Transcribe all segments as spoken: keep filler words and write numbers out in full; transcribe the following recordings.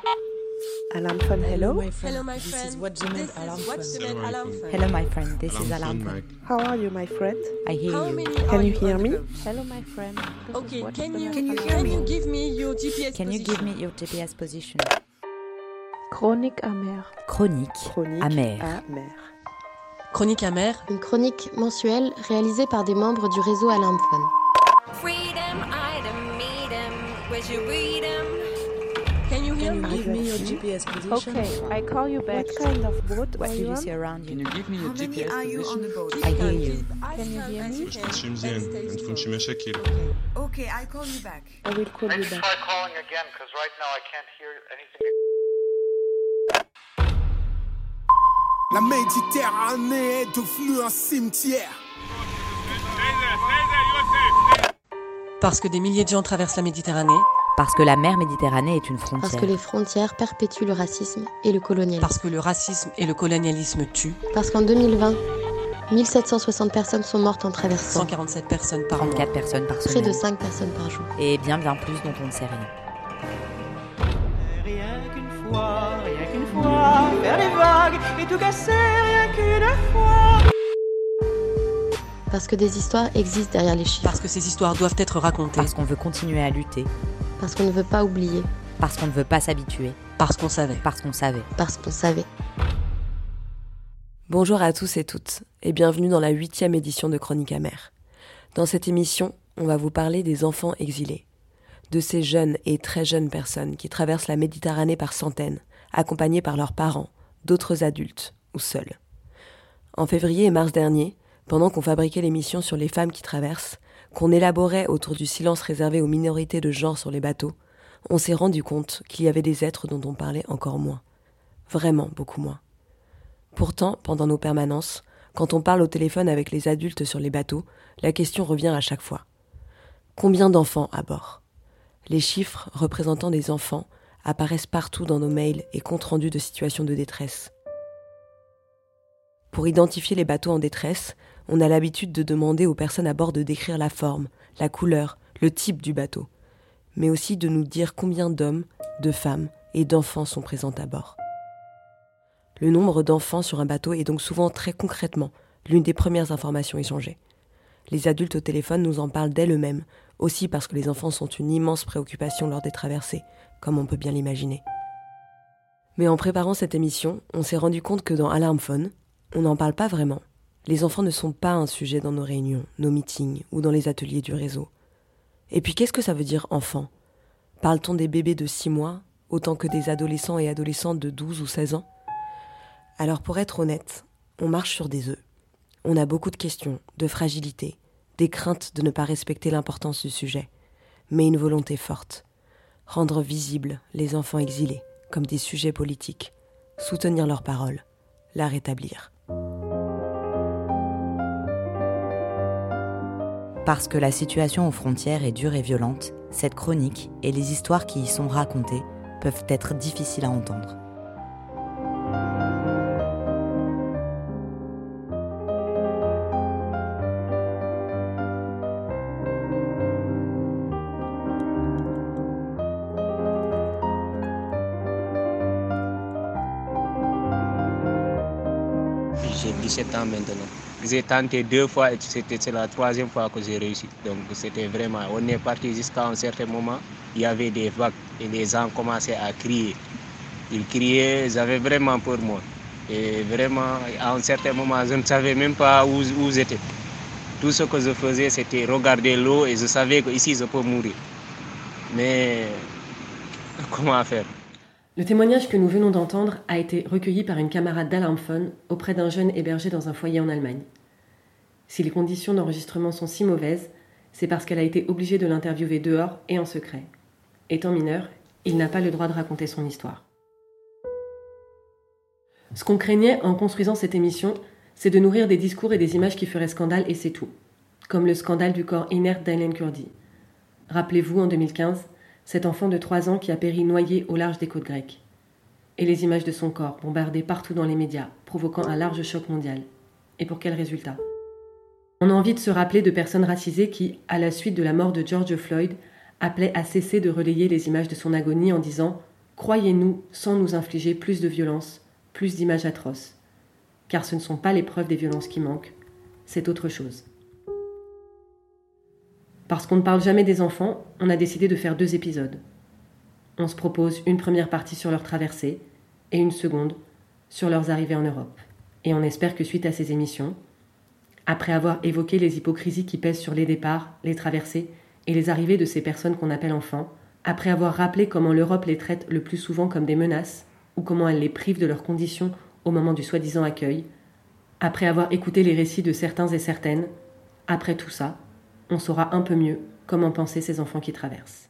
Alarm phone, hello. Hello, my friend. This is What's the Name Alarm Phone. Alarm phone. Hello, my friend. This is Alarm Phone. How are you, my friend? I hear How you. many Can are you hear on me? the phone? Hello, my friend. This Okay, is What's can the you Name can you, Alarm can you Phone. give me your G P S Can you position? give me your G P S position? Chronique amère. Chronique, Chronique amère. amère. Chronique amère. Une chronique mensuelle réalisée par des membres du réseau Alarm Phone. Freedom, item, meet 'em, where'd you read 'em? Can you hear Can you me? give me your G P S position? Okay, I call you back. What kind of boat What are do you you on? see around Can you? you give me your How G P many S are you on position? the boat? I hear you. Can you hear me? مش مزيان ما تكونش مشاكل. Okay, I'll call you back. I will call you Maybe back. try calling again, because right now I can't hear anything. La Méditerranée est devenue un cimetière. Parce que des milliers de gens traversent la Méditerranée. Parce que la mer Méditerranée est une Parce frontière. que les frontières perpétuent le racisme et le colonialisme. Parce que le racisme et le colonialisme tuent. Parce qu'en deux mille vingt, mille sept cent soixante personnes sont mortes en traversant. cent quarante-sept personnes par mois. trente-quatre personnes par Près semaine. de cinq personnes par jour. Et bien bien plus dont on ne sait rien. Rien qu'une fois, rien qu'une fois, faire les vagues et tout casser, rien qu'une fois. Parce que des histoires existent derrière les chiffres. Parce que ces histoires doivent être racontées. Parce qu'on veut continuer à lutter. Parce qu'on ne veut pas oublier. Parce qu'on ne veut pas s'habituer. Parce qu'on savait. Parce qu'on savait. Parce qu'on savait. Bonjour à tous et toutes, et bienvenue dans la huitième édition de Chronique amère. Dans cette émission, on va vous parler des enfants exilés, de ces jeunes et très jeunes personnes qui traversent la Méditerranée par centaines, accompagnés par leurs parents, d'autres adultes ou seuls. En février et mars dernier, pendant qu'on fabriquait l'émission sur les femmes qui traversent, qu'on élaborait autour du silence réservé aux minorités de genre sur les bateaux, on s'est rendu compte qu'il y avait des êtres dont on parlait encore moins. Vraiment beaucoup moins. Pourtant, pendant nos permanences, quand on parle au téléphone avec les adultes sur les bateaux, la question revient à chaque fois. Combien d'enfants à bord ? Les chiffres représentant des enfants apparaissent partout dans nos mails et comptes rendus de situations de détresse. Pour identifier les bateaux en détresse, on a l'habitude de demander aux personnes à bord de décrire la forme, la couleur, le type du bateau, mais aussi de nous dire combien d'hommes, de femmes et d'enfants sont présents à bord. Le nombre d'enfants sur un bateau est donc souvent très concrètement l'une des premières informations échangées. Les adultes au téléphone nous en parlent d'elles-mêmes, aussi parce que les enfants sont une immense préoccupation lors des traversées, comme on peut bien l'imaginer. Mais en préparant cette émission, on s'est rendu compte que dans Alarm Phone, on n'en parle pas vraiment. Les enfants ne sont pas un sujet dans nos réunions, nos meetings ou dans les ateliers du réseau. Et puis qu'est-ce que ça veut dire enfant ? Parle-t-on des bébés de six mois, autant que des adolescents et adolescentes de douze ou seize ans ? Alors pour être honnête, on marche sur des œufs. On a beaucoup de questions, de fragilité, des craintes de ne pas respecter l'importance du sujet, mais une volonté forte. Rendre visibles les enfants exilés comme des sujets politiques, soutenir leurs paroles, la rétablir. Parce que la situation aux frontières est dure et violente, cette chronique et les histoires qui y sont racontées peuvent être difficiles à entendre. J'ai dix-sept ans maintenant. J'ai tenté deux fois et c'était c'est la troisième fois que j'ai réussi. Donc c'était vraiment, on est parti jusqu'à un certain moment, il y avait des vagues et les gens commençaient à crier. Ils criaient, j'avais vraiment peur moi. Et vraiment, à un certain moment, je ne savais même pas où, où j'étais. Tout ce que je faisais, c'était regarder l'eau et je savais qu'ici, je peux mourir. Mais comment faire ? Le témoignage que nous venons d'entendre a été recueilli par une camarade d'Alarm Phone auprès d'un jeune hébergé dans un foyer en Allemagne. Si les conditions d'enregistrement sont si mauvaises, c'est parce qu'elle a été obligée de l'interviewer dehors et en secret. Étant mineur, il n'a pas le droit de raconter son histoire. Ce qu'on craignait en construisant cette émission, c'est de nourrir des discours et des images qui feraient scandale et c'est tout. Comme le scandale du corps inerte d'Aylen Kurdi. Rappelez-vous, en deux mille quinze, cet enfant de trois ans qui a péri noyé au large des côtes grecques. Et les images de son corps bombardées partout dans les médias, provoquant un large choc mondial. Et pour quel résultat ? On a envie de se rappeler de personnes racisées qui, à la suite de la mort de George Floyd, appelaient à cesser de relayer les images de son agonie en disant « croyez-nous, sans nous infliger plus de violence, plus d'images atroces. Car ce ne sont pas les preuves des violences qui manquent, c'est autre chose. Parce qu'on ne parle jamais des enfants, on a décidé de faire deux épisodes. On se propose une première partie sur leur traversée et une seconde sur leurs arrivées en Europe. Et on espère que suite à ces émissions, après avoir évoqué les hypocrisies qui pèsent sur les départs, les traversées et les arrivées de ces personnes qu'on appelle enfants, après avoir rappelé comment l'Europe les traite le plus souvent comme des menaces ou comment elle les prive de leurs conditions au moment du soi-disant accueil, après avoir écouté les récits de certains et certaines, après tout ça, on saura un peu mieux comment penser ces enfants qui traversent.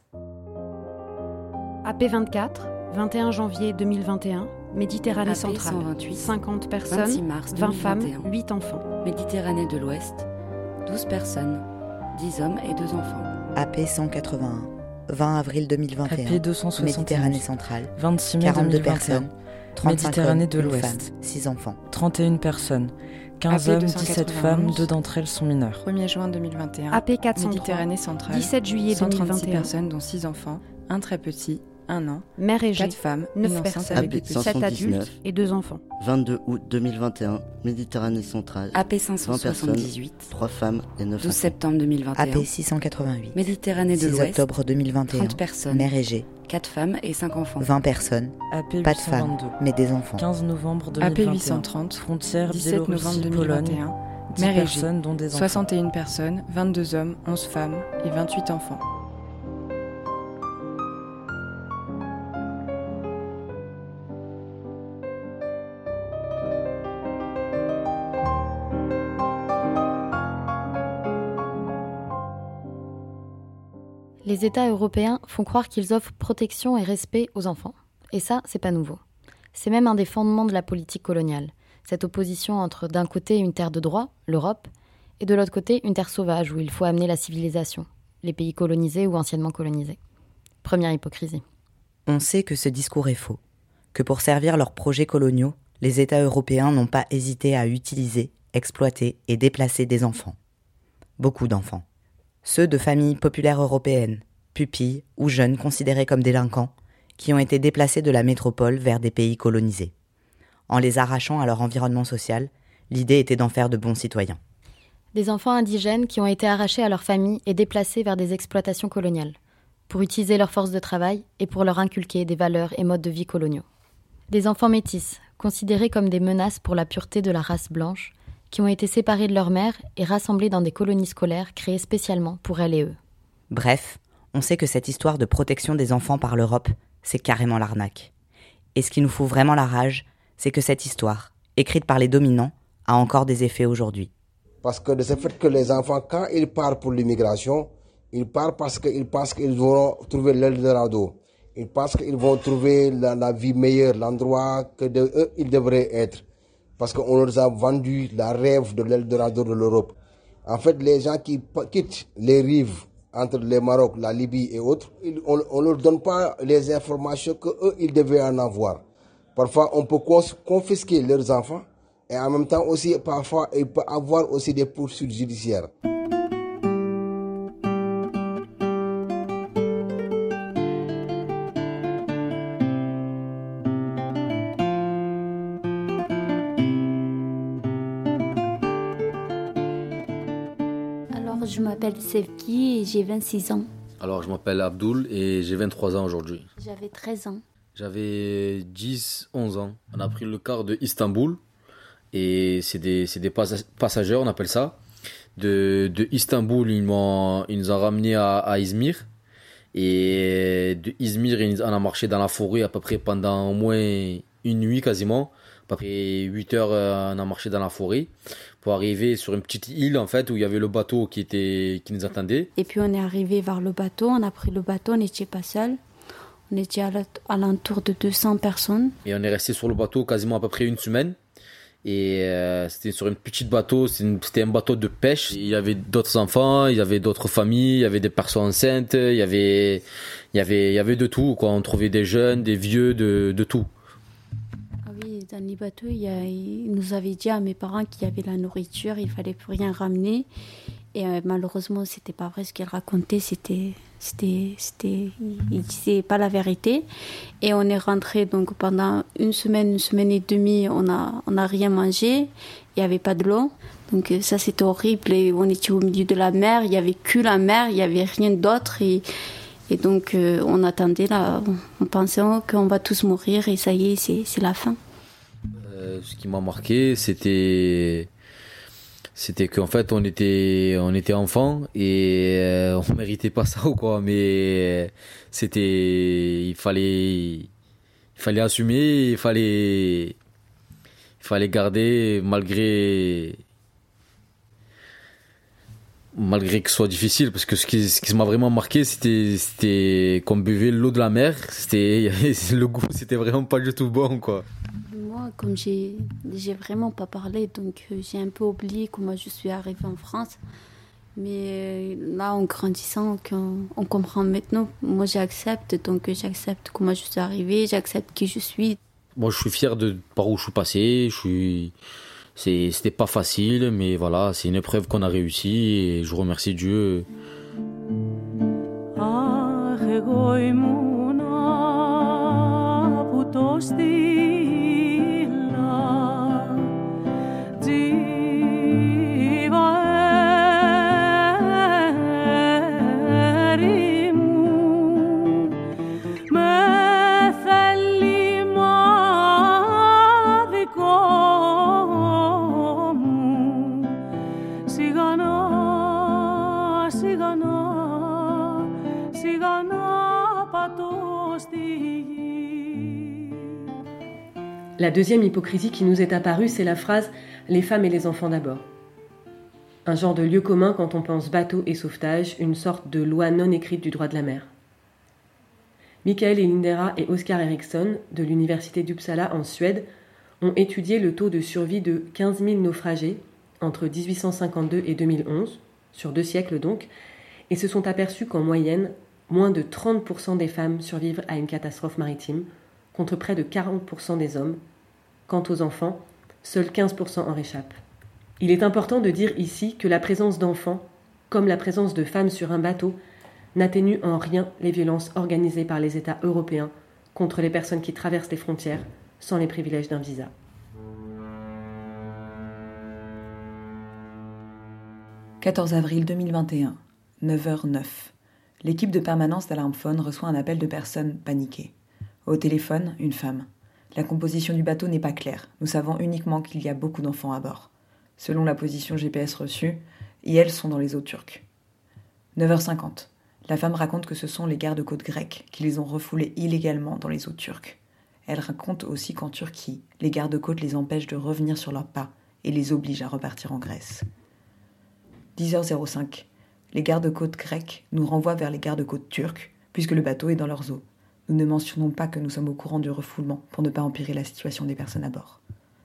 A P vingt-quatre, vingt et un janvier deux mille vingt et un, Méditerranée A P centrale, cent vingt-huit, cinquante personnes, vingt-six mars vingt deux mille vingt et un. femmes, huit enfants. Méditerranée de l'Ouest, douze personnes, dix hommes et deux enfants. A P cent quatre-vingt-un, vingt avril deux mille vingt et un, A P deux cent soixante-onze, Méditerranée centrale, vingt-six mai quarante-deux deux mille vingt et un, personnes, trente-cinq Méditerranée hommes, de une l'Ouest, femme, six enfants. trente et une personnes, quinze hommes, dix-sept femmes, deux d'entre elles sont mineures. premier juin deux mille vingt et un, A P quatre cent trois, Méditerranée centrale, dix-sept juillet deux mille vingt et un, cent trente-six personnes dont six enfants, un très petit, un an, mère égée, quatre femmes, neuf une personnes, avec des petits. sept adultes et deux enfants. vingt-deux août deux mille vingt et un, Méditerranée centrale, A P cinq cent soixante-dix-huit, trois femmes et neuf douze enfants. septembre deux mille vingt et un, A P six cent quatre-vingt-huit, Méditerranée de six l'Ouest, octobre deux mille vingt et un, trente personnes, mère égée, quatre femmes et cinq enfants. vingt personnes, A P pas de femmes, mais des enfants. quinze novembre deux A mille P vingt et un, huit cent trente, frontière dix-sept novembre deux mille vingt et Biélorussie, un, Pologne, dix mère égée, personnes dont des enfants. soixante et une personnes, vingt-deux hommes, onze femmes et vingt-huit enfants. Les États européens font croire qu'ils offrent protection et respect aux enfants. Et ça, c'est pas nouveau. C'est même un des fondements de la politique coloniale. Cette opposition entre d'un côté une terre de droit, l'Europe, et de l'autre côté une terre sauvage où il faut amener la civilisation, les pays colonisés ou anciennement colonisés. Première hypocrisie. On sait que ce discours est faux, que pour servir leurs projets coloniaux, les États européens n'ont pas hésité à utiliser, exploiter et déplacer des enfants. Beaucoup d'enfants. Ceux de familles populaires européennes, pupilles ou jeunes considérés comme délinquants, qui ont été déplacés de la métropole vers des pays colonisés. En les arrachant à leur environnement social, l'idée était d'en faire de bons citoyens. Des enfants indigènes qui ont été arrachés à leur famille et déplacés vers des exploitations coloniales, pour utiliser leur force de travail et pour leur inculquer des valeurs et modes de vie coloniaux. Des enfants métis, considérés comme des menaces pour la pureté de la race blanche, qui ont été séparés de leur mère et rassemblés dans des colonies scolaires créées spécialement pour elles et eux. Bref, on sait que cette histoire de protection des enfants par l'Europe, c'est carrément l'arnaque. Et ce qui nous fout vraiment la rage, c'est que cette histoire, écrite par les dominants, a encore des effets aujourd'hui. Parce que de ce fait que les enfants, quand ils partent pour l'immigration, ils partent parce qu'ils pensent qu'ils vont trouver l'Eldorado. Ils pensent qu'ils vont trouver la, la vie meilleure, l'endroit que de eux ils devraient être. Parce qu'on leur a vendu la rêve de l'Eldorado de l'Europe. En fait, les gens qui quittent les rives entre le Maroc, la Libye et autres, on ne leur donne pas les informations qu'eux, ils devaient en avoir. Parfois, on peut confisquer leurs enfants et en même temps aussi, parfois, il peut avoir aussi des poursuites judiciaires. Je m'appelle Sevki et j'ai vingt-six ans. Alors, je m'appelle Abdoul et j'ai vingt-trois ans aujourd'hui. J'avais treize ans. J'avais dix, onze ans. On a pris le car de Istanbul et c'est des, c'est des passagers, on appelle ça. De, de Istanbul, ils, m'ont, ils nous ont ramenés à, à Izmir. Et de Izmir, on a marché dans la forêt à peu près pendant au moins une nuit quasiment. À peu près huit heures, on a marché dans la forêt pour arriver sur une petite île en fait où il y avait le bateau qui était qui nous attendait. Et puis on est arrivé vers le bateau, on a pris le bateau, on n'était pas seul. On était à l'entour de deux cents personnes. Et on est resté sur le bateau quasiment à peu près une semaine. Et euh, c'était sur un petit bateau, c'était, une, c'était un bateau de pêche. Il y avait d'autres enfants, il y avait d'autres familles, il y avait des personnes enceintes, il y avait, il y avait, il y avait de tout, quoi. On trouvait des jeunes, des vieux, de, de tout. Ah oui, dans les bateaux, il, y a, il nous avait dit à mes parents qu'il y avait la nourriture, il fallait plus rien ramener. Et euh, malheureusement, c'était pas vrai ce qu'elle racontait, c'était, C'était, c'était, il disait pas la vérité. Et on est rentré donc pendant une semaine, une semaine et demie, on a, on a rien mangé. Il y avait pas de l'eau. Donc ça c'était horrible. Et on était au milieu de la mer. Il y avait que la mer. Il y avait rien d'autre. Et, et donc euh, on attendait là. On pensait qu'on va tous mourir et ça y est, c'est, c'est la fin. Euh, ce qui m'a marqué, c'était c'était qu'en fait on était on était enfants et euh, on méritait pas ça ou quoi, mais c'était il fallait il fallait assumer, il fallait il fallait garder malgré malgré que ce soit difficile, parce que ce qui ce qui m'a vraiment marqué, c'était c'était qu'on buvait l'eau de la mer, c'était le goût, c'était vraiment pas du tout bon quoi. Moi, comme j'ai, j'ai vraiment pas parlé, donc euh, j'ai un peu oublié comment je suis arrivée en France. Mais euh, là, en grandissant, on, on comprend maintenant. Moi, j'accepte, donc euh, j'accepte comment je suis arrivée, j'accepte qui je suis. Moi, je suis fier de par où je suis passé. Je suis, c'est, c'était pas facile, mais voilà, c'est une épreuve qu'on a réussi et je remercie Dieu. La deuxième hypocrisie qui nous est apparue, c'est la phrase « les femmes et les enfants d'abord ». Un genre de lieu commun quand on pense bateau et sauvetage, une sorte de loi non écrite du droit de la mer. Michael Elindera et Oscar Eriksson, de l'université d'Uppsala en Suède, ont étudié le taux de survie de quinze mille naufragés entre dix-huit cent cinquante-deux et deux mille onze, sur deux siècles donc, et se sont aperçus qu'en moyenne, moins de trente pour cent des femmes survivent à une catastrophe maritime, contre près de quarante pour cent des hommes. Quant aux enfants, seuls quinze pour cent en réchappent. Il est important de dire ici que la présence d'enfants, comme la présence de femmes sur un bateau, n'atténue en rien les violences organisées par les États européens contre les personnes qui traversent les frontières sans les privilèges d'un visa. quatorze avril deux mille vingt et un, neuf heures neuf. L'équipe de permanence d'Alarmphone reçoit un appel de personnes paniquées. Au téléphone, une femme. La composition du bateau n'est pas claire. Nous savons uniquement qu'il y a beaucoup d'enfants à bord. Selon la position G P S reçue, et elles sont dans les eaux turques. neuf heures cinquante. La femme raconte que ce sont les gardes-côtes grecs qui les ont refoulés illégalement dans les eaux turques. Elle raconte aussi qu'en Turquie, les gardes-côtes les empêchent de revenir sur leurs pas et les obligent à repartir en Grèce. dix heures cinq. Les gardes-côtes grecs nous renvoient vers les gardes-côtes turcs, puisque le bateau est dans leurs eaux. Nous ne mentionnons pas que nous sommes au courant du refoulement pour ne pas empirer la situation des personnes à bord.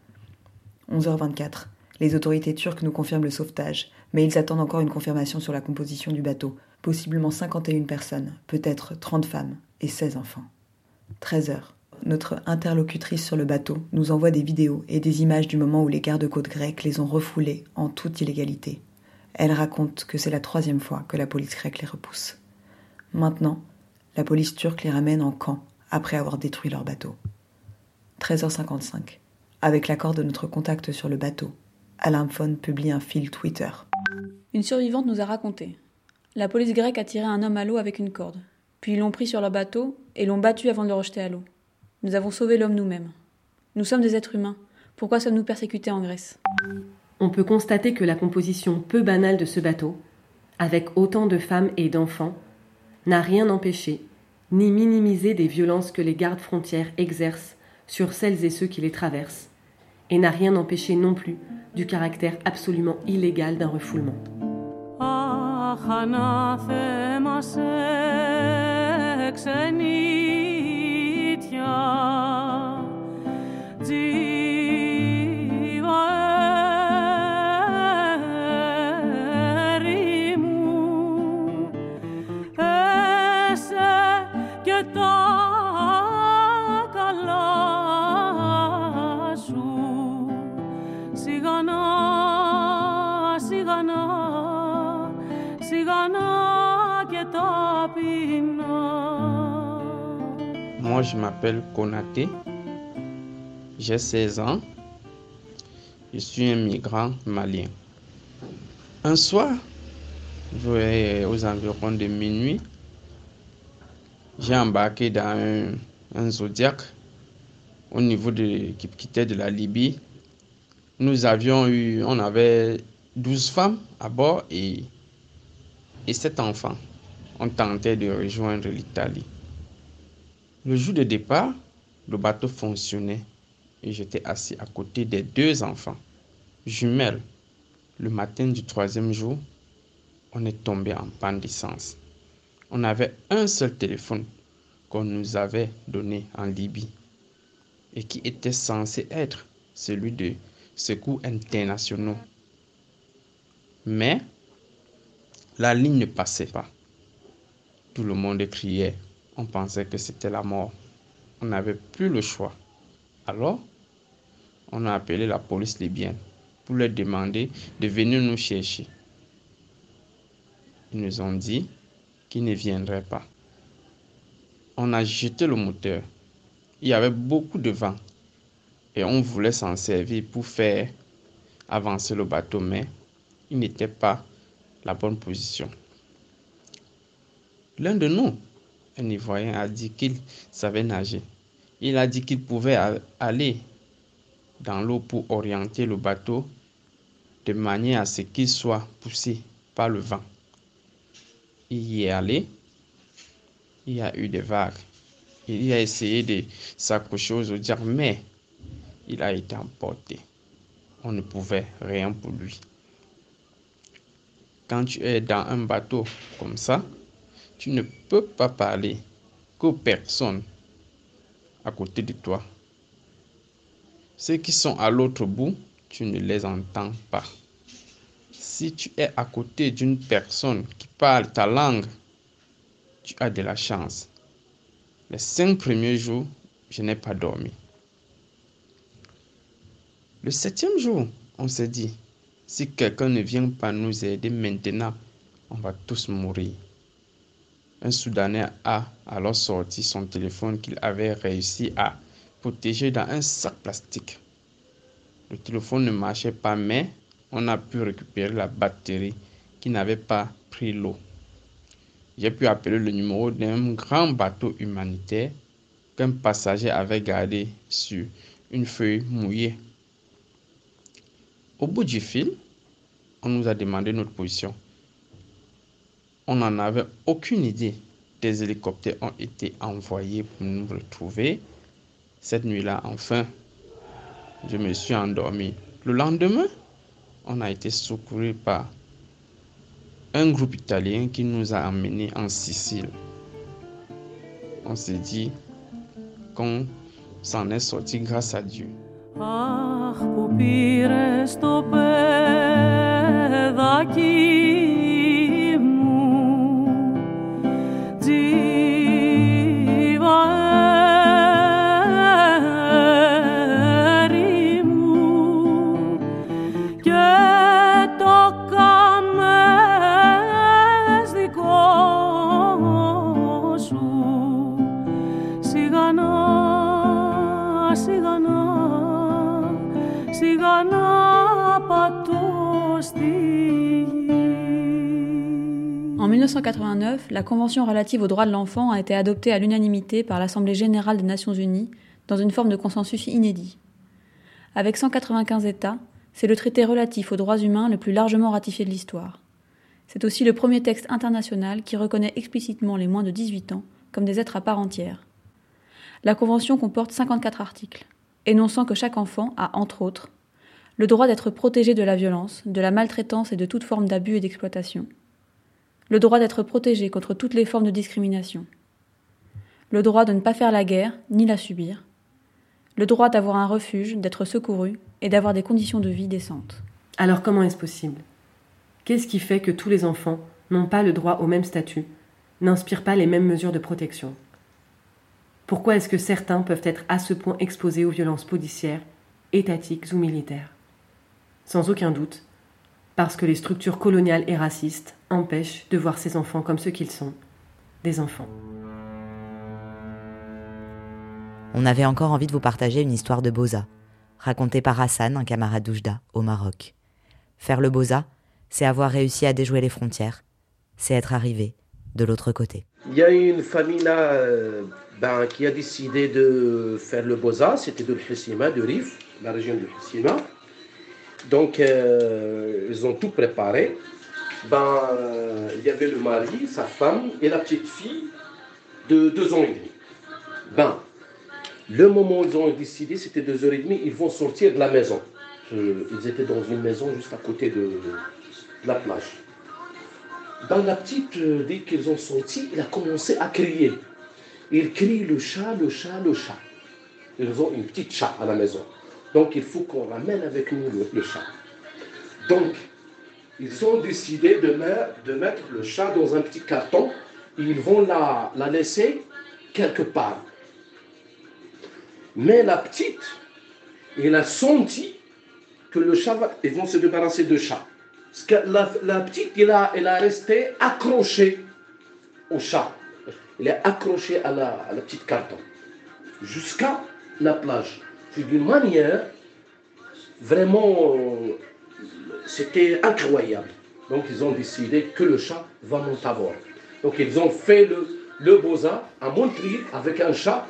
onze heures vingt-quatre. Les autorités turques nous confirment le sauvetage, mais ils attendent encore une confirmation sur la composition du bateau, possiblement cinquante et une personnes, peut-être trente femmes et seize enfants. treize heures. Notre interlocutrice sur le bateau nous envoie des vidéos et des images du moment où les gardes-côtes grecs les ont refoulés en toute illégalité. Elle raconte que c'est la troisième fois que la police grecque les repousse. Maintenant, la police turque les ramène en camp après avoir détruit leur bateau. treize heures cinquante-cinq. Avec l'accord de notre contact sur le bateau, Alarmphone publie un fil Twitter. Une survivante nous a raconté. La police grecque a tiré un homme à l'eau avec une corde. Puis ils l'ont pris sur leur bateau et l'ont battu avant de le rejeter à l'eau. Nous avons sauvé l'homme nous-mêmes. Nous sommes des êtres humains. Pourquoi sommes-nous persécutés en Grèce ? On peut constater que la composition peu banale de ce bateau, avec autant de femmes et d'enfants, n'a rien empêché, ni minimisé des violences que les gardes frontières exercent sur celles et ceux qui les traversent, et n'a rien empêché non plus du caractère absolument illégal d'un refoulement. Σιγανά, σιγανά και τα πει Moi, je m'appelle Konaté. J'ai seize ans. Je suis un migrant malien. Un soir, aux environs de minuit, j'ai embarqué dans un, un Zodiac au niveau de, qui quittait de la Libye. Nous avions eu, on avait douze femmes à bord et, et sept enfants. On tentait de rejoindre l'Italie. Le jour de départ, le bateau fonctionnait et j'étais assis à côté des deux enfants, jumelles. Le matin du troisième jour, on est tombé en panne d'essence. On avait un seul téléphone qu'on nous avait donné en Libye et qui était censé être celui de secours internationaux. Mais la ligne ne passait pas. Tout le monde criait. On pensait que c'était la mort. On n'avait plus le choix. Alors, on a appelé la police libyenne pour leur demander de venir nous chercher. Ils nous ont dit qu'ils ne viendraient pas. On a jeté le moteur. Il y avait beaucoup de vent et on voulait s'en servir pour faire avancer le bateau, mais il n'était pas la bonne position. L'un de nous, un Ivoirien, a dit qu'il savait nager. Il a dit qu'il pouvait aller dans l'eau pour orienter le bateau de manière à ce qu'il soit poussé par le vent. Il y est allé. Il y a eu des vagues. Il a essayé de s'accrocher aux Zodiac, mais il a été emporté. On ne pouvait rien pour lui. Quand tu es dans un bateau comme ça, tu ne peux pas parler qu'aux personnes à côté de toi. Ceux qui sont à l'autre bout, tu ne les entends pas. Si tu es à côté d'une personne qui parle ta langue, tu as de la chance. Les cinq premiers jours, je n'ai pas dormi. Le septième jour, on s'est dit, si quelqu'un ne vient pas nous aider maintenant, on va tous mourir. Un Soudanais a alors sorti son téléphone qu'il avait réussi à protéger dans un sac plastique. Le téléphone ne marchait pas, mais on a pu récupérer la batterie qui n'avait pas pris l'eau. J'ai pu appeler le numéro d'un grand bateau humanitaire qu'un passager avait gardé sur une feuille mouillée. Au bout du fil, on nous a demandé notre position. On n'en avait aucune idée. Des hélicoptères ont été envoyés pour nous retrouver. Cette nuit-là, enfin, je me suis endormi. Le lendemain, on a été secouru par un groupe italien qui nous a emmenés en Sicile. On s'est dit qu'on s'en est sorti grâce à Dieu. Αχ, που πήρες το παιδάκι μου, τζιβαέρι μου, και το κάμες δικό σου, σιγανά, σιγανά. En mille neuf cent quatre-vingt-neuf, la Convention relative aux droits de l'enfant a été adoptée à l'unanimité par l'Assemblée générale des Nations unies dans une forme de consensus inédit. Avec cent quatre-vingt-quinze États, c'est le traité relatif aux droits humains le plus largement ratifié de l'histoire. C'est aussi le premier texte international qui reconnaît explicitement les moins de dix-huit ans comme des êtres à part entière. La Convention comporte cinquante-quatre articles, énonçant que chaque enfant a, entre autres, le droit d'être protégé de la violence, de la maltraitance et de toute forme d'abus et d'exploitation, le droit d'être protégé contre toutes les formes de discrimination, le droit de ne pas faire la guerre ni la subir, le droit d'avoir un refuge, d'être secouru et d'avoir des conditions de vie décentes. Alors comment est-ce possible ? Qu'est-ce qui fait que tous les enfants n'ont pas le droit au même statut, n'inspirent pas les mêmes mesures de protection ? Pourquoi est-ce que certains peuvent être à ce point exposés aux violences policières, étatiques ou militaires ? Sans aucun doute, parce que les structures coloniales et racistes empêchent de voir ces enfants comme ce qu'ils sont, des enfants. on avait encore envie de vous partager une histoire de Boza, racontée par Hassan, un camarade d'Oujda, au Maroc. Faire le Boza, c'est avoir réussi à déjouer les frontières, c'est être arrivé de l'autre côté. Il y a une famille là euh, ben, qui a décidé de faire le Boza, c'était de l'Hissima, de Rif, la région de l'Hissima. Donc euh, ils ont tout préparé. Ben, euh, il y avait le mari, sa femme et la petite fille de deux ans et demi. Ben, le moment où ils ont décidé, c'était deux heures et demie, ils vont sortir de la maison. Euh, ils étaient dans une maison juste à côté de, de la plage. Ben, la petite, euh, dès qu'ils ont sorti, elle a commencé à crier. Ils crient le chat, le chat, le chat. Ils ont une petite chat à la maison. Donc il faut qu'on ramène avec nous le, le chat. Donc, ils ont décidé de, mer, de mettre le chat dans un petit carton et ils vont la, la laisser quelque part. Mais la petite, elle a senti que le chat va, ils vont se débarrasser de chat. Parce que la, la petite, elle a, elle a resté accrochée au chat. Elle est accrochée à la, à la petite carton jusqu'à la plage. C'est d'une manière vraiment, euh, c'était incroyable. Donc ils ont décidé que le chat va monter à bord. Donc ils ont fait le, le Boza à Montréal avec un chat.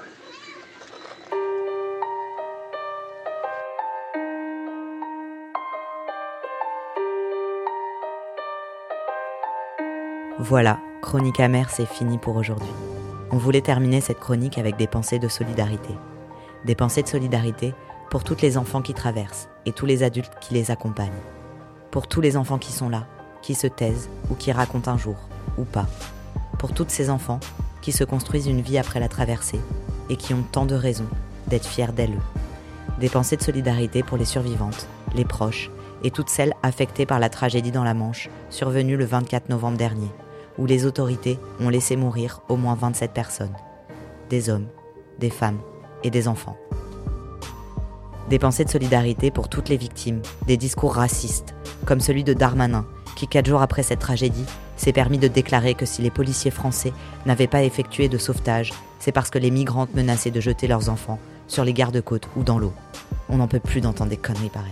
Voilà, Chronique amère, c'est fini pour aujourd'hui. On voulait terminer cette chronique avec des pensées de solidarité. Des pensées de solidarité pour tous les enfants qui traversent et tous les adultes qui les accompagnent. Pour tous les enfants qui sont là, qui se taisent ou qui racontent un jour, ou pas. Pour tous ces enfants qui se construisent une vie après la traversée et qui ont tant de raisons d'être fiers d'elles. Des pensées de solidarité pour les survivantes, les proches et toutes celles affectées par la tragédie dans la Manche, survenue le vingt-quatre novembre dernier, où les autorités ont laissé mourir au moins vingt-sept personnes. Des hommes, des femmes et des enfants. Des pensées de solidarité pour toutes les victimes, des discours racistes, comme celui de Darmanin, qui quatre jours après cette tragédie, s'est permis de déclarer que si les policiers français n'avaient pas effectué de sauvetage, c'est parce que les migrantes menaçaient de jeter leurs enfants sur les garde-côtes ou dans l'eau. On n'en peut plus d'entendre des conneries pareilles.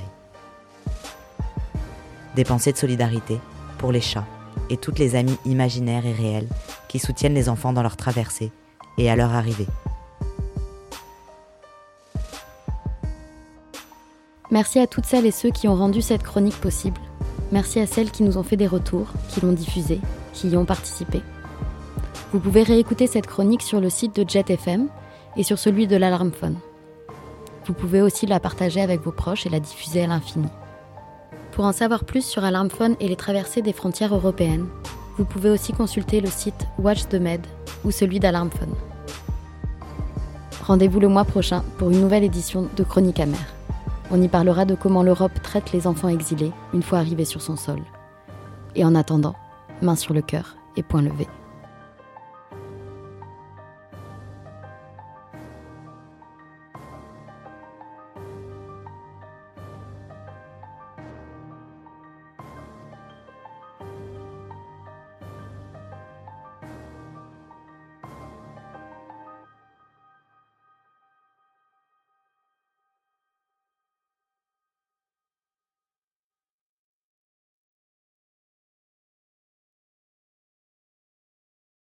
Des pensées de solidarité pour les chats et toutes les amies imaginaires et réelles qui soutiennent les enfants dans leur traversée et à leur arrivée. Merci à toutes celles et ceux qui ont rendu cette chronique possible. Merci à celles qui nous ont fait des retours, qui l'ont diffusée, qui y ont participé. Vous pouvez réécouter cette chronique sur le site de Jet F M et sur celui de l'Alarmphone. Vous pouvez aussi la partager avec vos proches et la diffuser à l'infini. Pour en savoir plus sur Alarmphone et les traversées des frontières européennes, vous pouvez aussi consulter le site Watch the Med ou celui d'Alarmphone. Rendez-vous le mois prochain pour une nouvelle édition de Chronique amère. On y parlera de comment l'Europe traite les enfants exilés une fois arrivés sur son sol. Et en attendant, main sur le cœur et point levé.